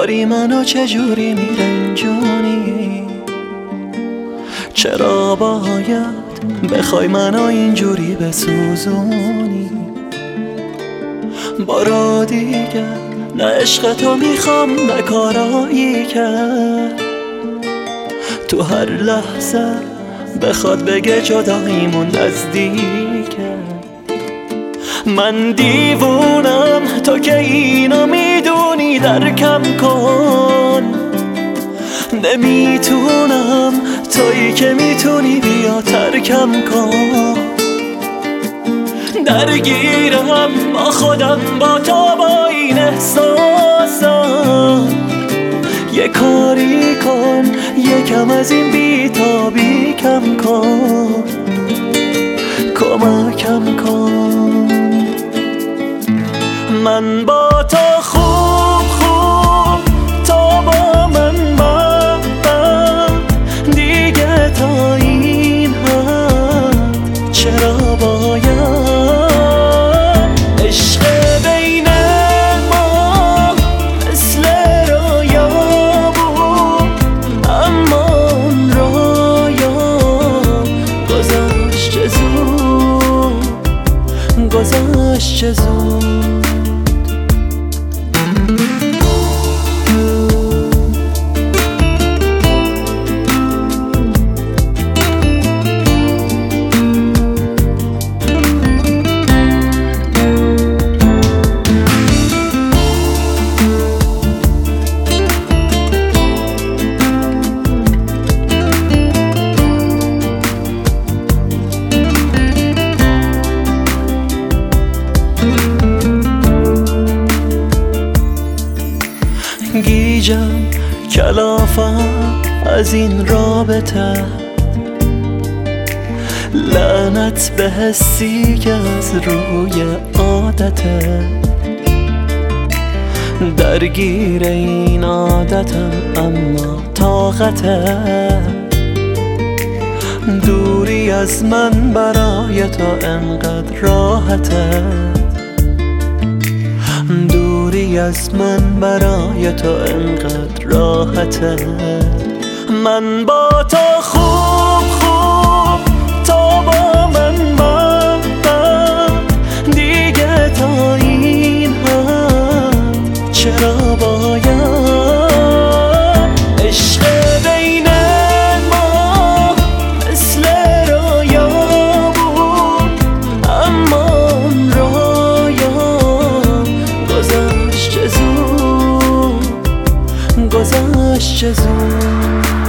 داری منو چجوری میرنجونی؟ چرا باید بخوای منو اینجوری بسوزونی؟ بارا دیگه نه عشق تو میخوام نه کارایی کرد تو هر لحظه بخواد بگه جداییمون نزدیکه. من دیوونم تو که اینو میدونی درکم کن، نمیتونم تویی که میتونی بیا ترکم کن. درگیرم با خودم با تو با این احساسم، یه کاری کن یکم از این بیتابی کم کن، کمکم کن. من با تو خوب تو با من دیگه تا این حد چرا باید عشق بین ما مثل رویا بود، اما اون رویا گذشت چه زود، گذشت چه زود. گیجم کلافم از این رابطه، لعنت به حسی که از روی عادته. درگیر این عادتم اما طاقته، دوری از من برای تو انقدر راحته، دوری از من برای تو انقدر راحته. من با تو خوب تو با من دیگه تا این حد چرا باید عشق بین ما مثل رویا بود، اما اون رویا گذشت چه زود، گذشت چه زود.